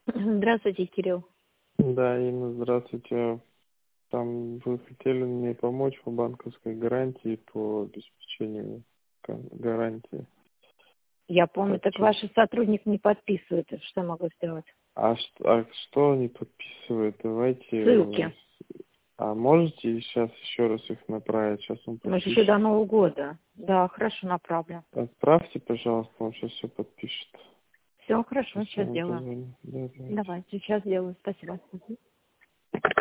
Здравствуйте, Кирилл. Да, Инна, здравствуйте. Там вы хотели мне помочь по банковской гарантии, по обеспечению гарантии. Я помню, Так, так что, ваш сотрудник не подписывает. Что я могу сделать? что они подписывают? Давайте... Ссылки. А можете сейчас еще раз их направить? Сейчас он Мы же еще подпишет. до Нового года. Да, хорошо, направлю. Отправьте, пожалуйста, он сейчас все подпишет. Все, хорошо, Сейчас я сейчас вам делаю. позвоню. Да, давайте. Давай, сейчас делаю. Спасибо. Мгм.